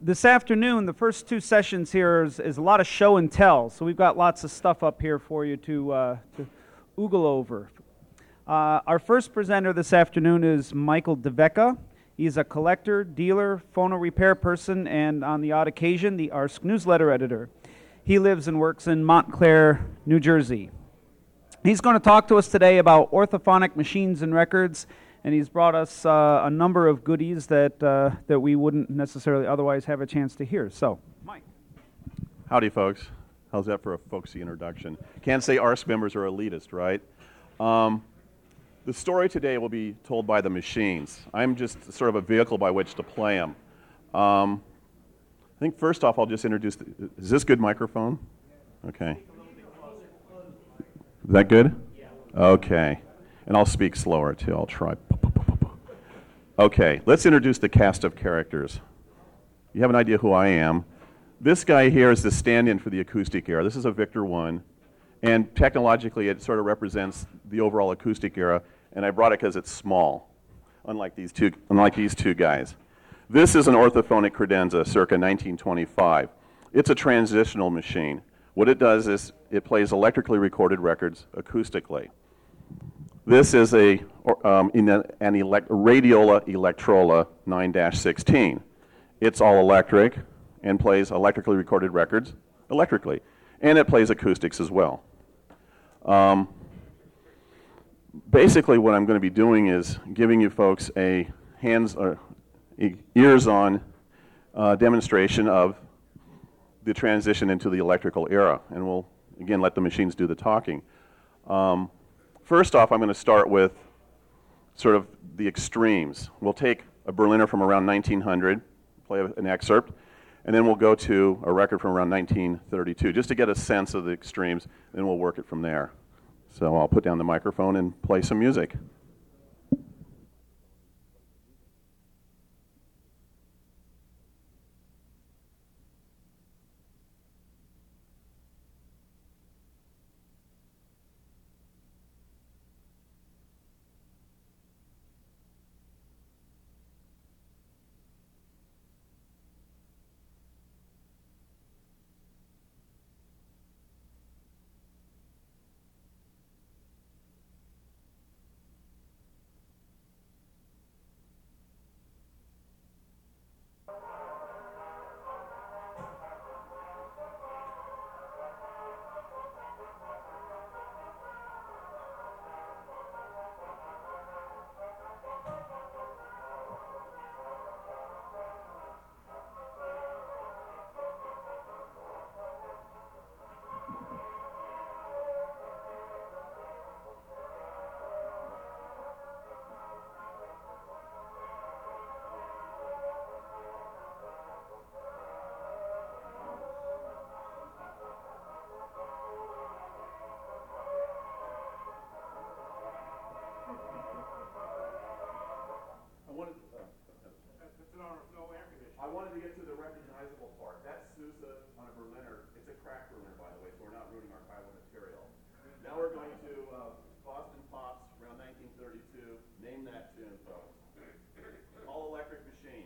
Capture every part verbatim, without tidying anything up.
This afternoon, the first two sessions here is, is a lot of show and tell, so we've got lots of stuff up here for you to, uh, to oogle over. Uh, our first presenter this afternoon is Michael DeVecca. He's a collector, dealer, phono repair person, and on the odd occasion, the Arsk newsletter editor. He lives and works in Montclair, New Jersey. He's going to talk to us today about orthophonic machines and records, and he's brought us uh, a number of goodies that uh, that we wouldn't necessarily otherwise have a chance to hear. So, Mike. Howdy, folks. How's that for a folksy introduction? Can't say Arsk members are elitist, right? Um, the story today will be told by the machines. I'm just sort of a vehicle by which to play them. Um, I think first off, I'll just introduce. The, is this good microphone? Okay. Is that good? Okay. And I'll speak slower, too. I'll try. Okay, let's introduce the cast of characters. You have an idea who I am. This guy here is the stand-in for the acoustic era. This is a Victor one, and technologically it sort of represents the overall acoustic era, and I brought it because it's small, unlike these two, unlike these two guys. This is an orthophonic credenza, circa nineteen twenty-five. It's a transitional machine. What it does is it plays electrically recorded records acoustically. This is a um, in a, an elect, Radiola Electrola nine dash sixteen. It's all electric and plays electrically recorded records electrically, and it plays acoustics as well. Um, basically, what I'm going to be doing is giving you folks a hands, uh, ears-on uh, demonstration of the transition into the electrical era, and we'll again let the machines do the talking. Um, First off, I'm going to start with sort of the extremes. We'll take a Berliner from around nineteen hundred, play an excerpt, and then we'll go to a record from around nineteen thirty-two, just to get a sense of the extremes, then we'll work it from there. So I'll put down the microphone and play some music. I wanted to get to the recognizable part. That's Sousa on a Berliner. It's a cracked Berliner, by the way, so we're not ruining archival material. Now we're going to uh, Boston Pops, around nineteen thirty-two. Name that tune, folks. All electric machine.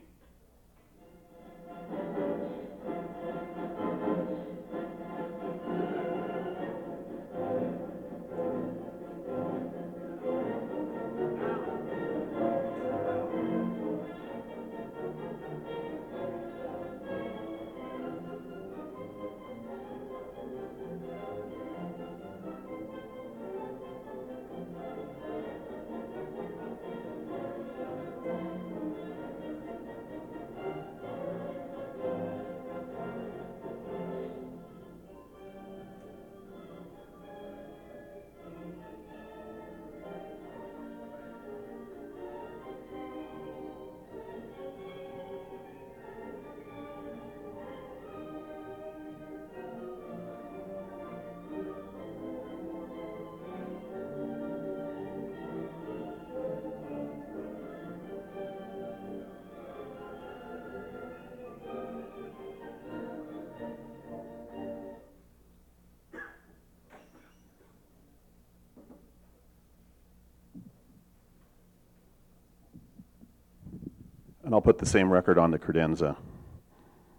And I'll put the same record on the credenza.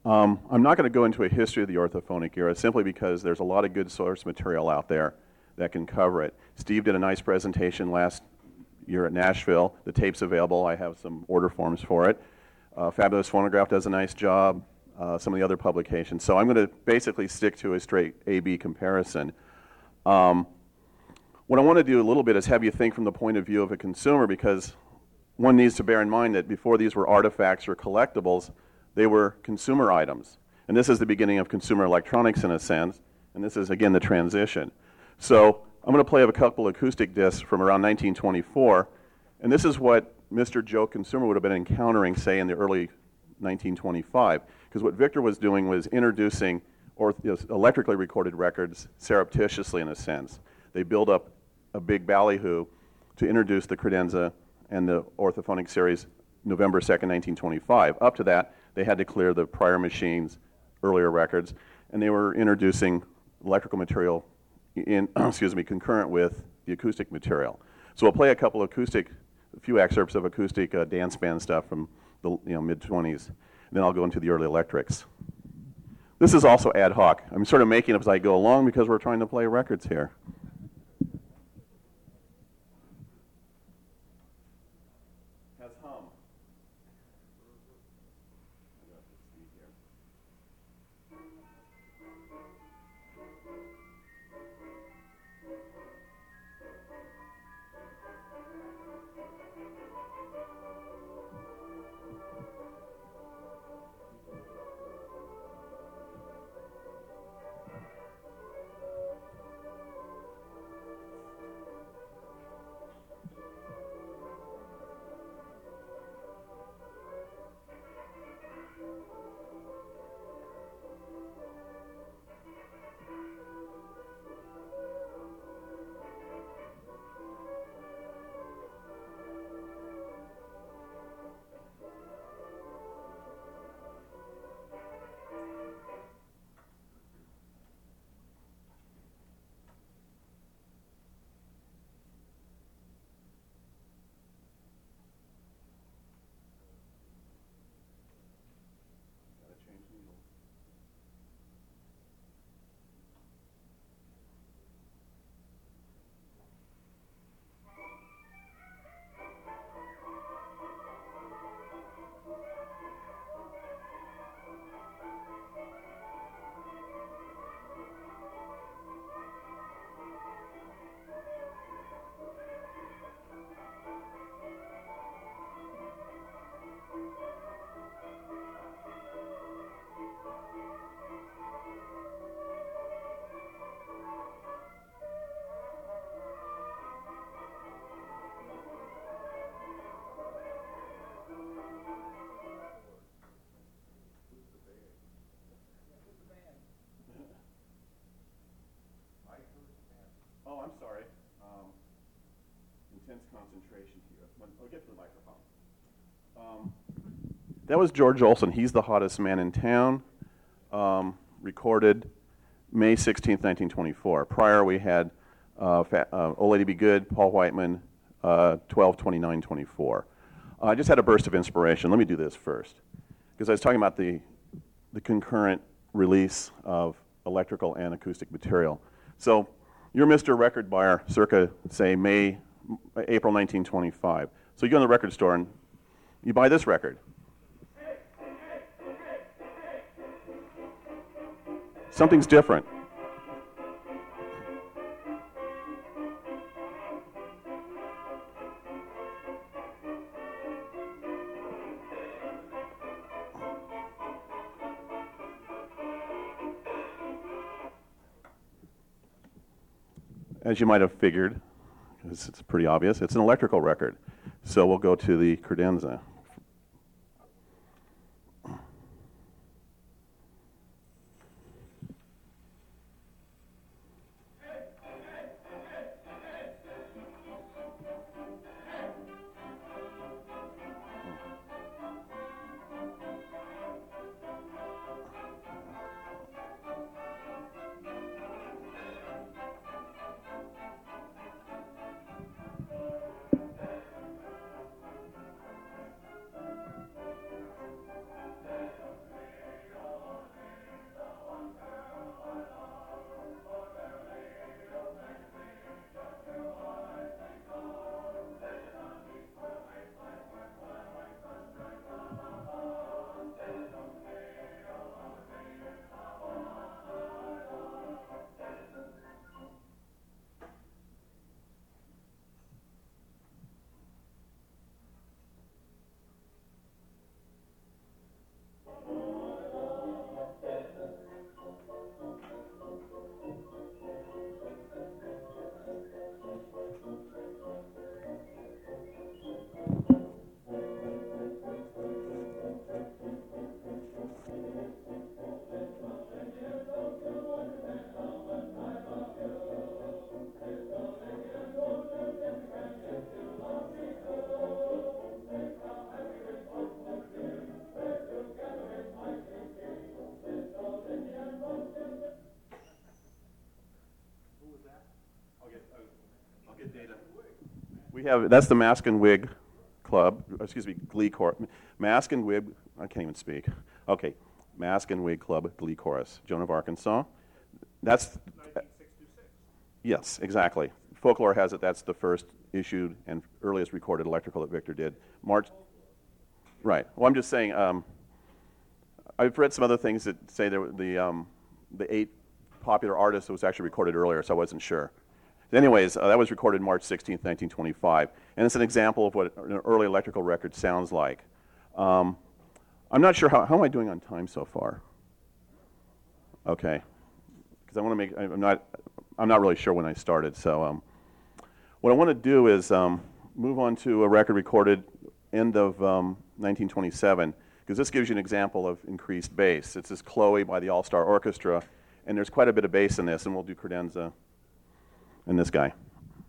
Um, I'm not going to go into a history of the orthophonic era simply because there's a lot of good source material out there that can cover it. Steve did a nice presentation last year at Nashville. The tape's available. I have some order forms for it. Uh, Fabulous Phonograph does a nice job. Uh, some of the other publications. So I'm going to basically stick to a straight A B comparison. Um, what I want to do a little bit is have you think from the point of view of a consumer, because one needs to bear in mind that before these were artifacts or collectibles, they were consumer items. And this is the beginning of consumer electronics in a sense, and this is, again, the transition. So I'm going to play a couple acoustic discs from around nineteen twenty-four, and this is what Mister Joe Consumer would have been encountering, say, in the early nineteen twenty-five. Because what Victor was doing was introducing or, you know, electrically recorded records surreptitiously, in a sense. They build up a big ballyhoo to introduce the credenza and the orthophonic series November second, nineteen twenty-five. Up to that, they had to clear the prior machines, earlier records, and they were introducing electrical material in, excuse me, concurrent with the acoustic material. So we'll play a couple of acoustic, a few excerpts of acoustic uh, dance band stuff from the you know, mid twenties. Then I'll go into the early electrics. This is also ad hoc. I'm sort of making it as I go along because we're trying to play records here. Has hum. Oh, I'm sorry. Um, intense concentration here. I'll get to the microphone. Um, that was George Olson. He's the hottest man in town. Um, recorded May sixteenth, nineteen twenty-four. Prior, we had uh, Fa- uh, Oh Lady Be Good, Paul Whiteman, uh, twelve twenty-nine twenty-four. Uh, I just had a burst of inspiration. Let me do this first, because I was talking about the the concurrent release of electrical and acoustic material. So you're Mister Record Buyer circa, say, May, April nineteen twenty-five. So you go in the record store and you buy this record. Something's different. As you might have figured, because it's pretty obvious, it's an electrical record. So we'll go to the credenza. have, that's the Mask and Wig Club, excuse me, Glee Chorus. Mask and Wig, I can't even speak. Okay, Mask and Wig Club Glee Chorus, Joan of Arkansas. That's nineteen sixty-six. Yes, exactly. Folklore has it. That's the first issued and earliest recorded electrical that Victor did. March. Right. Well, I'm just saying. Um, I've read some other things that say there were the um, the eight popular artists that was actually recorded earlier, so I wasn't sure. Anyways, uh, that was recorded March sixteenth, nineteen twenty-five, and it's an example of what an early electrical record sounds like. Um, I'm not sure how how am I doing on time so far. Okay, because I want to make. I'm not. I'm not really sure when I started. So um, what I want to do is um, move on to a record recorded end of um, nineteen twenty-seven, because this gives you an example of increased bass. It's this Chloe by the All-Star Orchestra, and there's quite a bit of bass in this, and we'll do credenza and this guy.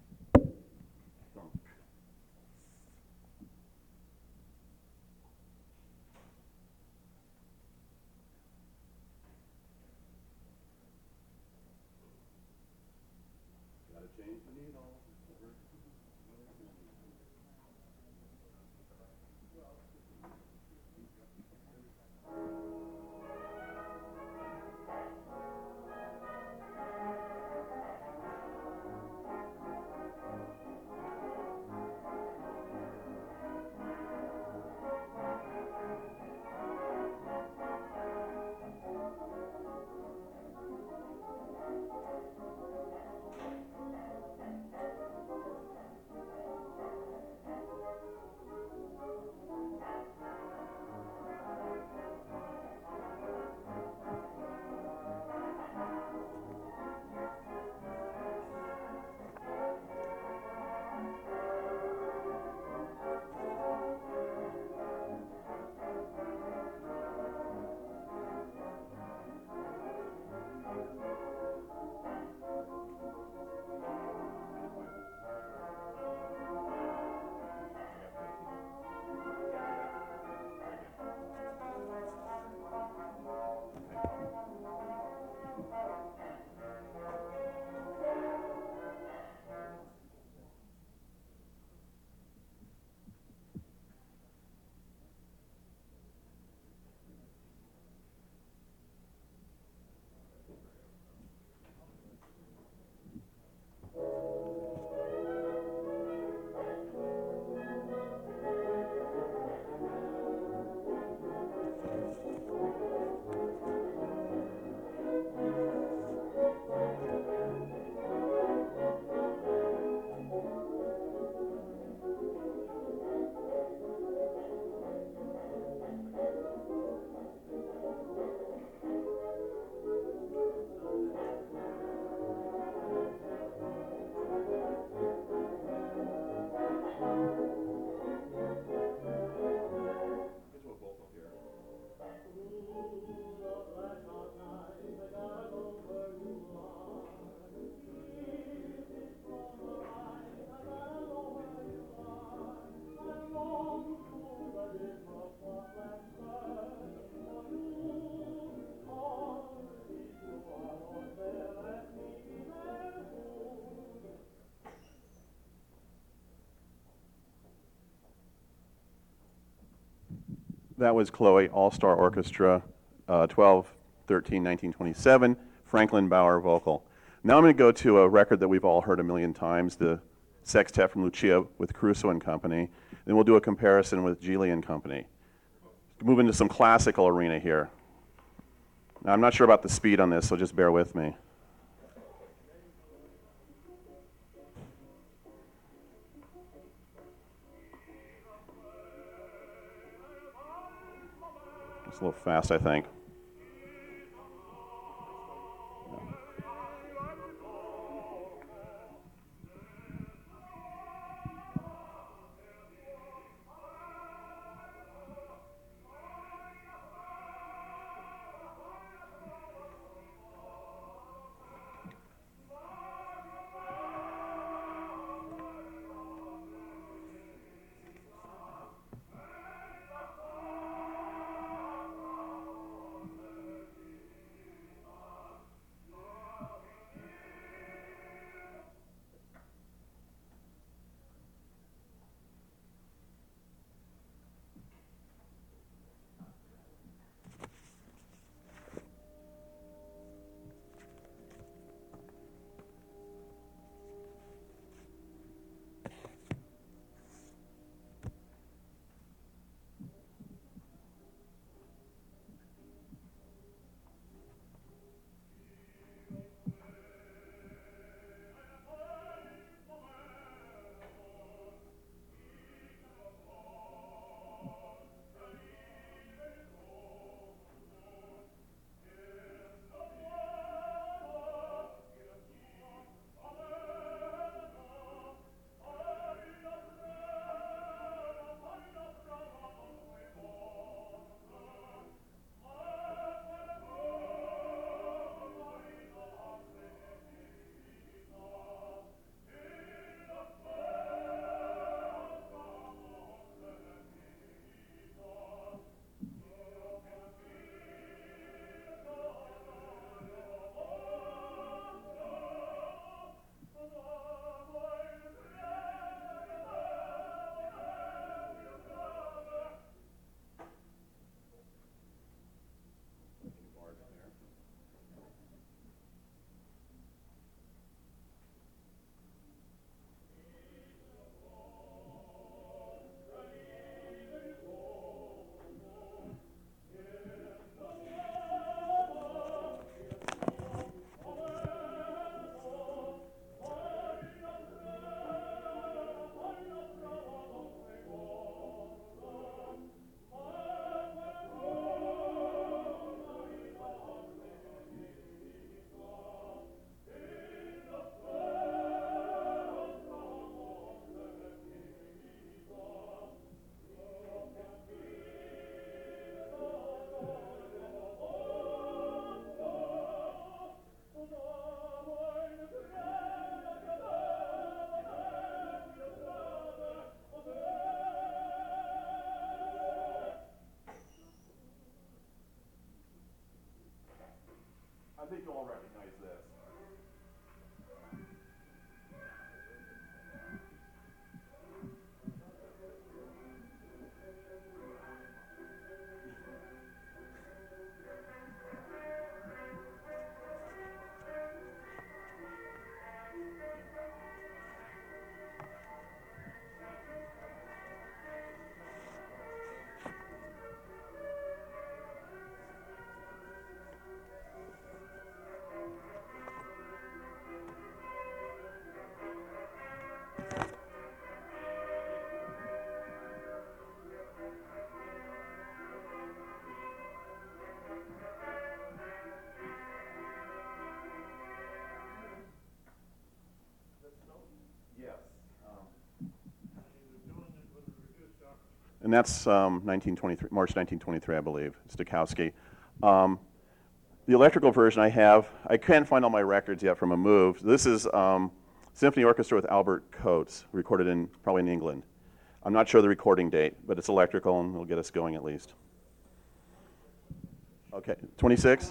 That was Chloe, All-Star Orchestra, uh, twelve thirteen nineteen twenty-seven, Franklin Bauer vocal. Now I'm going to go to a record that we've all heard a million times, the Sextet from Lucia with Caruso and Company. Then we'll do a comparison with Geely and Company. Move into some classical arena here. Now I'm not sure about the speed on this, so just bear with me. It's a little fast, I think. and that's um, nineteen twenty-three, March nineteen twenty-three, I believe, Stokowski. Um, the electrical version I have, I can't find all my records yet from a move. This is um, Symphony Orchestra with Albert Coates, recorded in probably in England. I'm not sure the recording date, but it's electrical and it'll get us going at least. Okay, twenty-six?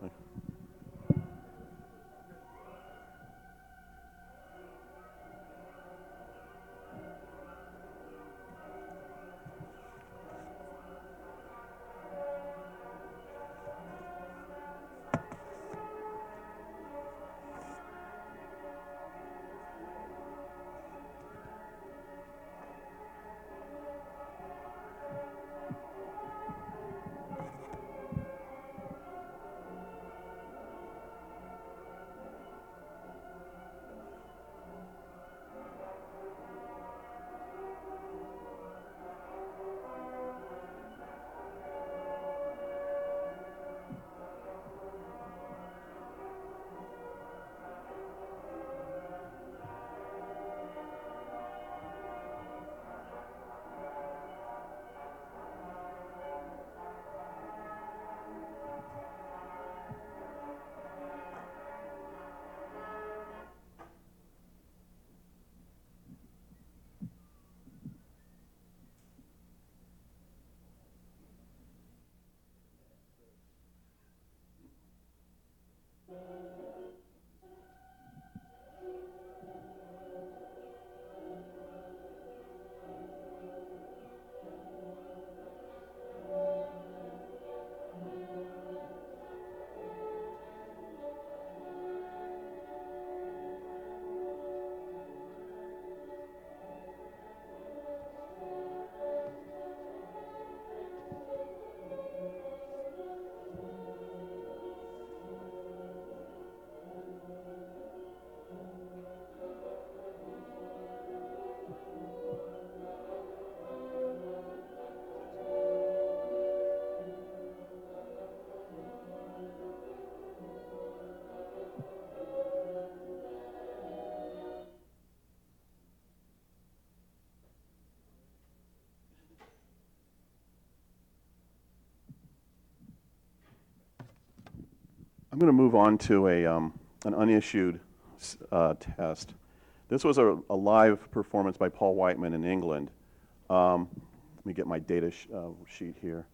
I'm going to move on to a, um, an unissued uh, test. This was a, a live performance by Paul Whiteman in England. Um, let me get my data sh uh, sheet here.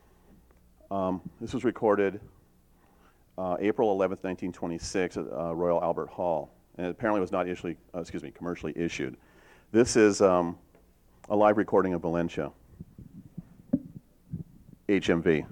Um, this was recorded uh, April eleventh, nineteen twenty-six at uh, Royal Albert Hall, and it apparently was not issued, uh, excuse me, commercially issued. This is um, a live recording of Valencia, H M V.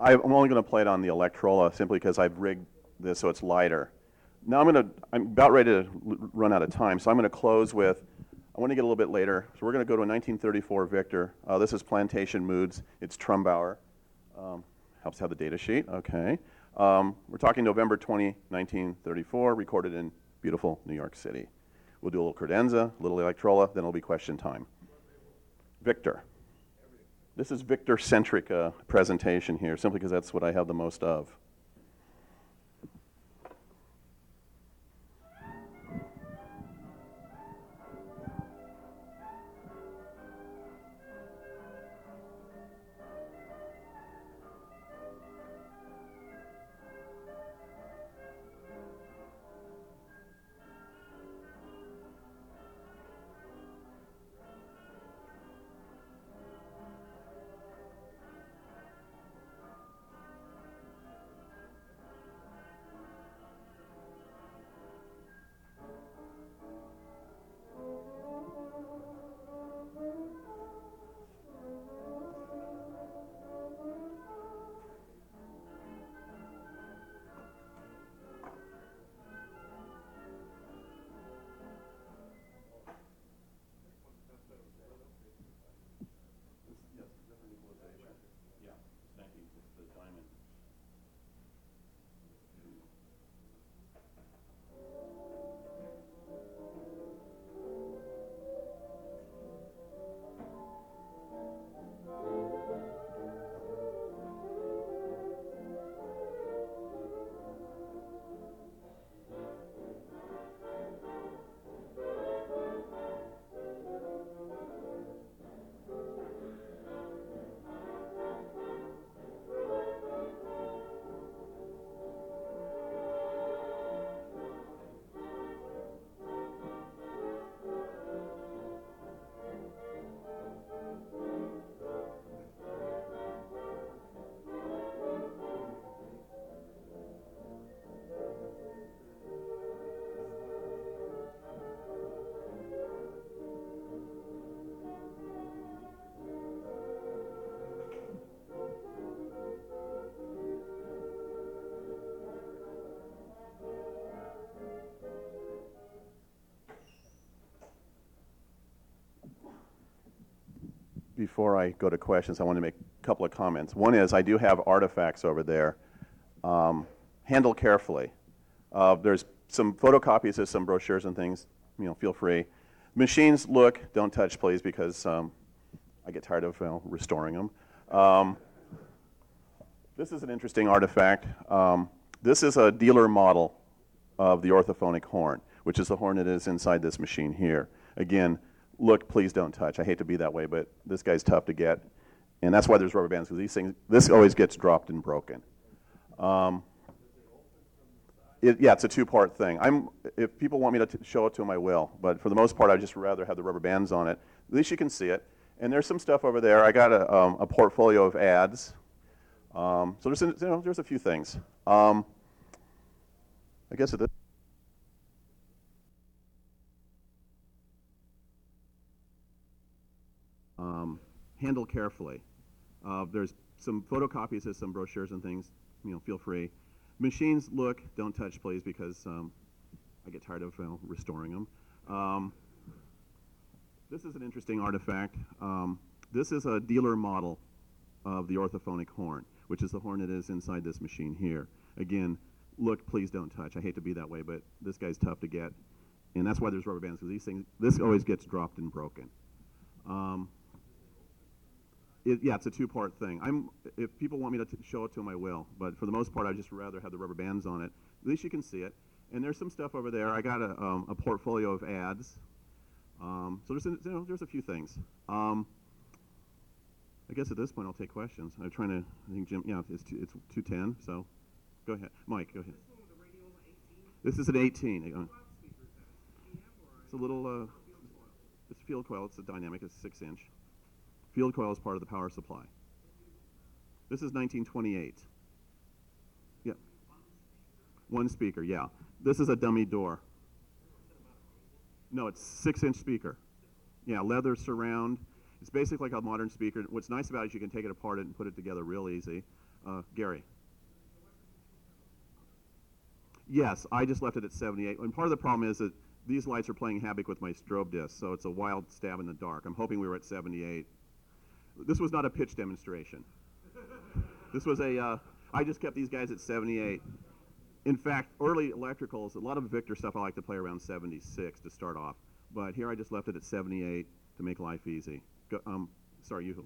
I'm only going to play it on the Electrola simply because I've rigged this so it's lighter. Now I'm going to, I'm about ready to run out of time, so I'm going to close with, I want to get a little bit later, so we're going to go to a nineteen thirty-four Victor. Uh, this is Plantation Moods. It's Trumbauer. Um, helps have the data sheet, okay. Um, we're talking November twentieth, nineteen thirty-four, recorded in beautiful New York City. We'll do a little credenza, a little Electrola, then it'll be question time. Victor. This is Victor-centric uh, presentation here, simply because that's what I have the most of. Before I go to questions, I want to make a couple of comments. One is I do have artifacts over there. Um, handle carefully. Uh, there's some photocopies of some brochures and things. You know, feel free. Machines, look, don't touch, please, because um, I get tired of you know, restoring them. Um, this is an interesting artifact. Um, this is a dealer model of the orthophonic horn, which is the horn that is inside this machine here. Again, look, please don't touch. I hate to be that way, but this guy's tough to get. And that's why there's rubber bands, because these things, this always gets dropped and broken. Um, it, yeah, it's a two-part thing. I'm, if people want me to t show it to them, I will. But for the most part, I'd just rather have the rubber bands on it. At least you can see it. And there's some stuff over there. I got a, um, a portfolio of ads. Um, so there's, you know, there's a few things. Um, I guess at this Um, handle carefully. Uh, there's some photocopies of some brochures and things. You know, feel free. Machines, look, don't touch, please, because um, I get tired of you know, restoring them. Um, this is an interesting artifact. Um, this is a dealer model of the orthophonic horn, which is the horn that is inside this machine here. Again, look, please don't touch. I hate to be that way, but this guy's tough to get, and that's why there's rubber bands, because these things, this always gets dropped and broken. Um, It, yeah, it's a two-part thing. I'm, if people want me to t show it to them, I will. But for the most part, I'd just rather have the rubber bands on it. At least you can see it. And there's some stuff over there. I got a, um, a portfolio of ads. Um, so there's a, you know, there's a few things. Um, I guess at this point, I'll take questions. I'm trying to, I think Jim, yeah, it's, two, it's two ten, so go ahead. Mike, go ahead. This is an eighteen. It's a little, uh, it's a field coil. It's a dynamic. It's six inch. Field coil is part of the power supply. This is nineteen twenty-eight. Yeah. One speaker, yeah. This is a dummy door. No, it's six inch speaker. Yeah, leather surround. It's basically like a modern speaker. What's nice about it is you can take it apart and put it together real easy. Uh, Gary. Yes, I just left it at seventy-eight. And part of the problem is that these lights are playing havoc with my strobe disc, so it's a wild stab in the dark. I'm hoping we were at seventy-eight. This was not a pitch demonstration. This was a, uh, I just kept these guys at seventy-eight. In fact, early electricals, a lot of Victor stuff I like to play around seventy-six to start off. But here I just left it at seventy-eight to make life easy. Go, um, sorry, you.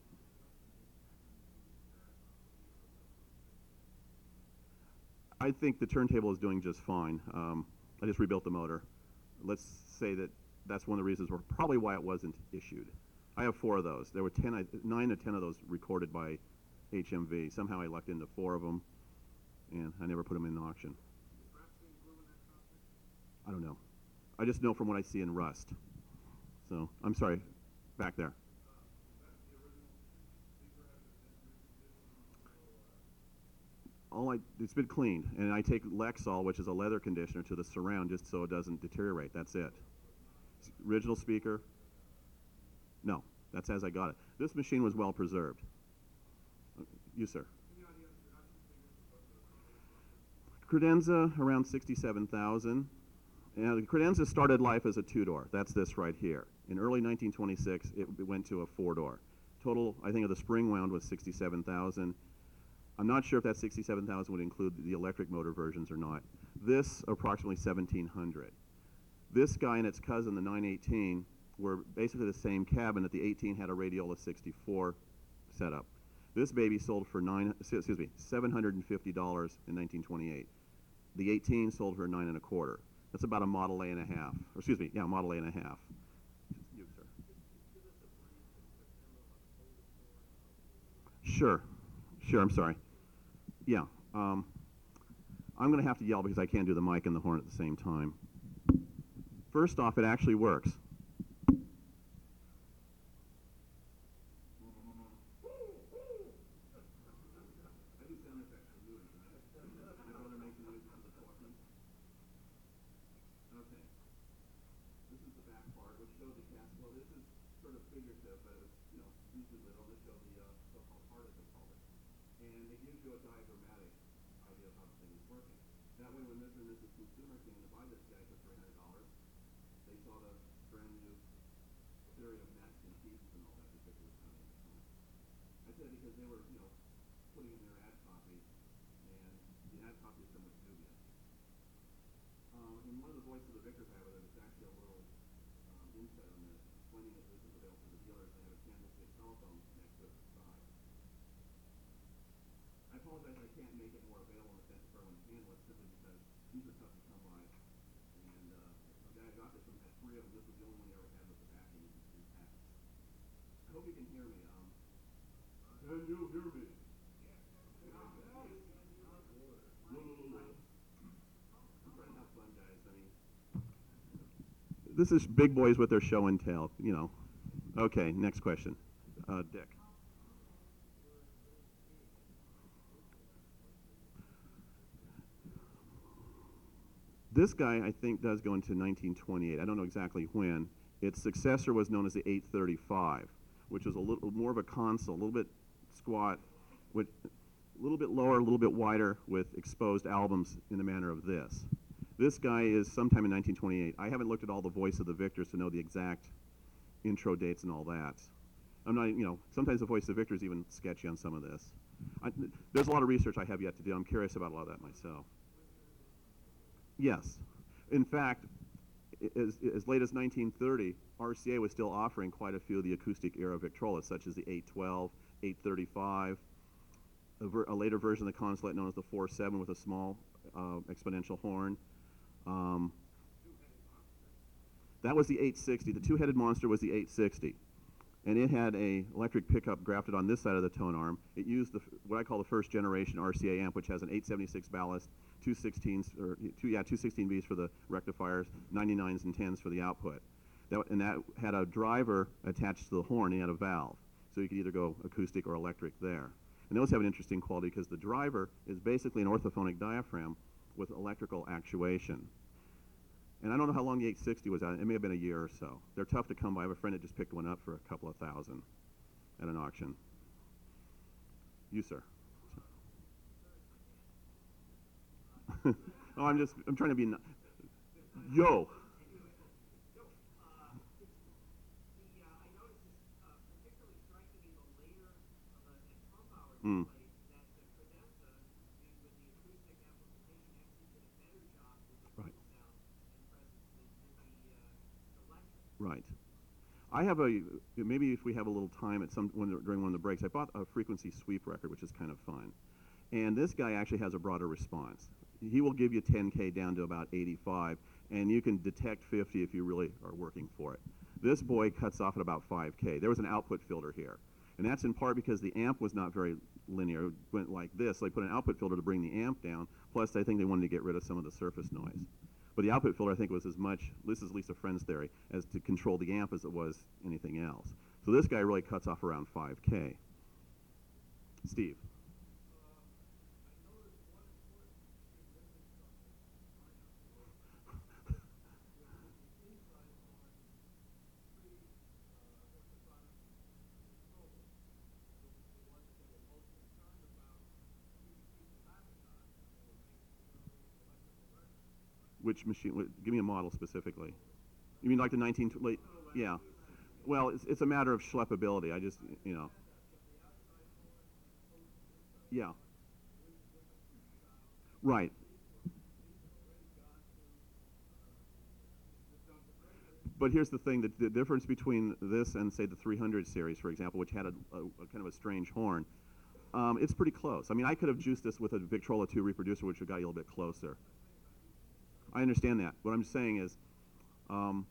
I think the turntable is doing just fine. Um, I just rebuilt the motor. Let's say that that's one of the reasons, or probably why it wasn't issued. I have four of those. There were ten, nine to ten of those recorded by H M V. Somehow I lucked into four of them, and I never put them in auction. I don't know. I just know from what I see in rust. So, I'm sorry, back there. All I, it's been cleaned, and I take Lexol, which is a leather conditioner, to the surround just so it doesn't deteriorate. That's it. Original speaker? No, that's as I got it. This machine was well preserved. You, sir. Credenza around sixty-seven thousand. And the Credenza started life as a two-door. That's this right here. In early nineteen twenty-six, it went to a four-door. Total, I think, of the spring wound was sixty-seven thousand. I'm not sure if that sixty-seven thousand would include the electric motor versions or not. This, approximately seventeen hundred. This guy and its cousin, the nine eighteen, were basically the same cabin, that the eighteen had a Radiola sixty-four setup. This baby sold for nine, excuse me, seven hundred fifty dollars in nineteen twenty-eight. The eighteen sold for nine and a quarter. That's about a Model A and a half. Or excuse me, yeah, Model A and a half. You, sir. Sure, sure. I'm sorry. Yeah, um, I'm going to have to yell because I can't do the mic and the horn at the same time. First off, it actually works. Can you hear me? This is big boys with their show and tell, you know. Okay, next question. Uh, Dick. This guy, I think, does go into nineteen twenty-eight. I don't know exactly when. Its successor was known as the eight thirty-five, which was a little more of a console, a little bit squat, with a little bit lower, a little bit wider, with exposed albums in the manner of this. This guy is sometime in nineteen twenty-eight. I haven't looked at all the voice of the Victors to know the exact intro dates and all that. I'm not, you know, sometimes the voice of the Victor is even sketchy on some of this. I, there's a lot of research I have yet to do. I'm curious about a lot of that myself. Yes. In fact, as, as late as nineteen thirty, R C A was still offering quite a few of the acoustic era Victrolas, such as the eight twelve, eight thirty-five, a, ver a later version of the Consulate known as the four seven with a small uh, exponential horn. Um, that was the eight sixty. The two-headed monster was the eight sixty. And it had a electric pickup grafted on this side of the tone arm. It used the, what I call the first generation R C A amp, which has an eight seventy-six ballast, two sixteens, or two, yeah, two sixteen Vs for the rectifiers, ninety-nines and tens for the output. That, and that had a driver attached to the horn. It had a valve, so you could either go acoustic or electric there. And those have an interesting quality because the driver is basically an orthophonic diaphragm with electrical actuation. And I don't know how long the eight sixty was out. It may have been a year or so. They're tough to come by. I have a friend that just picked one up for a couple of thousand at an auction. You, sir. oh, I'm just, I'm trying to be, n- yo. Mm. Right. Right. I have a, maybe if we have a little time at some, when, during one of the breaks, I bought a frequency sweep record, which is kind of fun. And this guy actually has a broader response. He will give you ten K down to about eighty-five, and you can detect fifty if you really are working for it. This boy cuts off at about five K. There was an output filter here. And that's in part because the amp was not very linear. It went like this. They put an output filter to bring the amp down, plus I think they wanted to get rid of some of the surface noise. But the output filter, I think, was as much, this is Lisa Friend's theory, as to control the amp as it was anything else. So this guy really cuts off around five K. Steve. Which machine? wh- Give me a model specifically. You mean like the nineteen tw- late? Yeah. Well, it's, it's a matter of schleppability. I just, you know. Yeah. Right. But here's the thing: the, the difference between this and say the three hundred series, for example, which had a, a, a kind of a strange horn, um, it's pretty close. I mean, I could have juiced this with a Victrola two reproducer, which would got you a little bit closer. I understand that. What I'm saying is, um,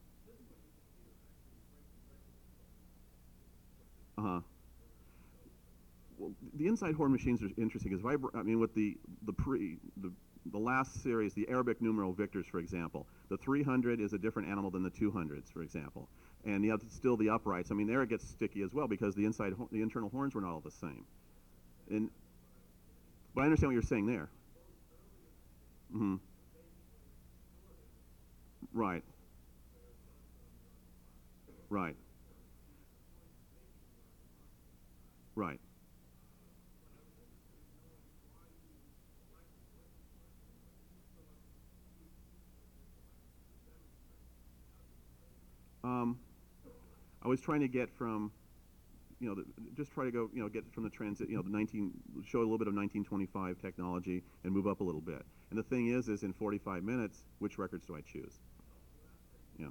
uh-huh. Well, the inside horn machines are interesting because vibra- I mean, with the the pre the the last series, the Arabic numeral Victors, for example, the three hundred is a different animal than the two hundreds, for example, and yet still the uprights. I mean, there it gets sticky as well because the inside ho- the internal horns were not all the same. And but I understand what you're saying there. Mm-hmm. Right. Right. Right. Um, I was trying to get from, you know, the, just try to go, you know, get from the transit, you know, the nineteen, show a little bit of nineteen twenty-five technology and move up a little bit. And the thing is, is in forty-five minutes, which records do I choose? You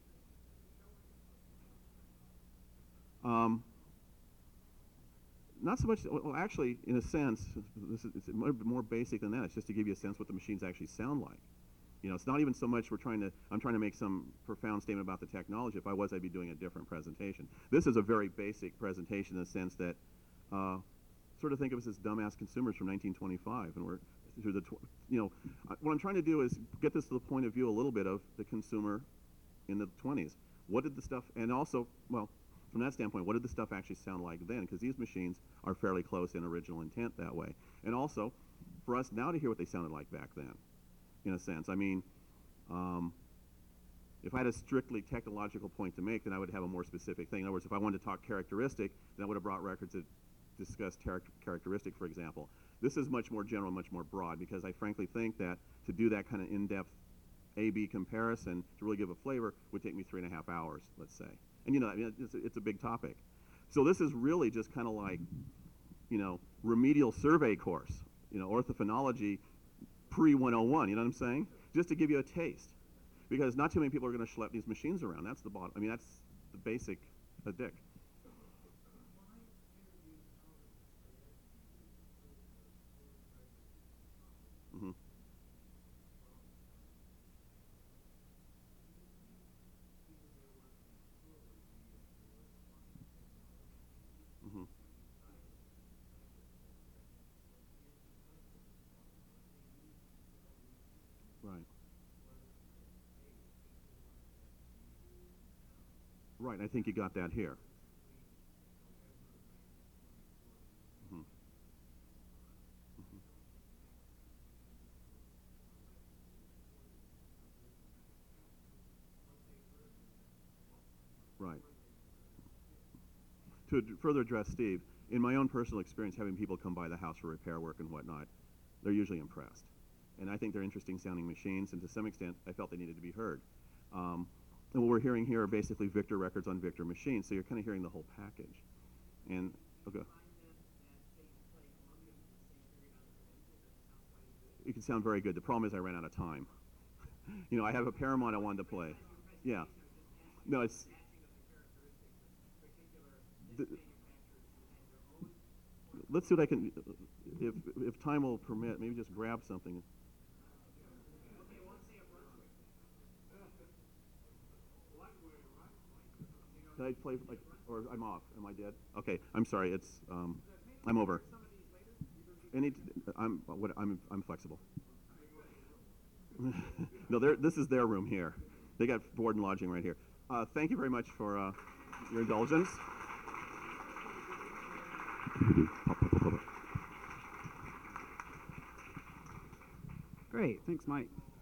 know. Um, not so much, well, actually, in a sense, this is, it's more, more basic than that. It's just to give you a sense what the machines actually sound like. You know, it's not even so much we're trying to, I'm trying to make some profound statement about the technology. If I was, I'd be doing a different presentation. This is a very basic presentation in the sense that, uh, sort of think of us as dumbass consumers from nineteen twenty-five, and we're through the, tw- you know, uh, what I'm trying to do is get this to the point of view a little bit of the consumer in the twenties. What did the stuff, and also, well, from that standpoint, what did the stuff actually sound like then? Because these machines are fairly close in original intent that way. And also, for us now to hear what they sounded like back then, in a sense. I mean, um, if I had a strictly technological point to make, then I would have a more specific thing. In other words, if I wanted to talk characteristic, then I would have brought records that discuss char- characteristic, for example. This is much more general, much more broad, because I frankly think that to do that kind of in-depth A B comparison to really give a flavor would take me three and a half hours, let's say. And you know, I mean, it's, a, it's a big topic. So this is really just kind of like, you know, remedial survey course, you know, orthophonology pre one oh one, you know what I'm saying? Just to give you a taste. Because not too many people are going to schlep these machines around. That's the bottom. I mean, that's the basic addict. Mm-hmm. Mm-hmm. Right. Right. I think you got that here. Mm-hmm. Mm-hmm. Right. To ad- further address Steve, in my own personal experience, having people come by the house for repair work and whatnot, they're usually impressed. And I think they're interesting sounding machines, and to some extent, I felt they needed to be heard. Um, and what we're hearing here are basically Victor records on Victor machines, so you're kind of hearing the whole package. And, okay. It can sound very good. The problem is I ran out of time. You know, I have a Paramount I wanted to play. Yeah. No, it's... The, let's see what I can... If, if time will permit, maybe just grab something. Can I play, like, or I'm off? Am I dead? Okay, I'm sorry. It's, um, I'm over. Any, I'm, what, I'm, I'm flexible. No, this is their room here. They got board and lodging right here. Uh, thank you very much for uh, your indulgence. Great, thanks, Mike.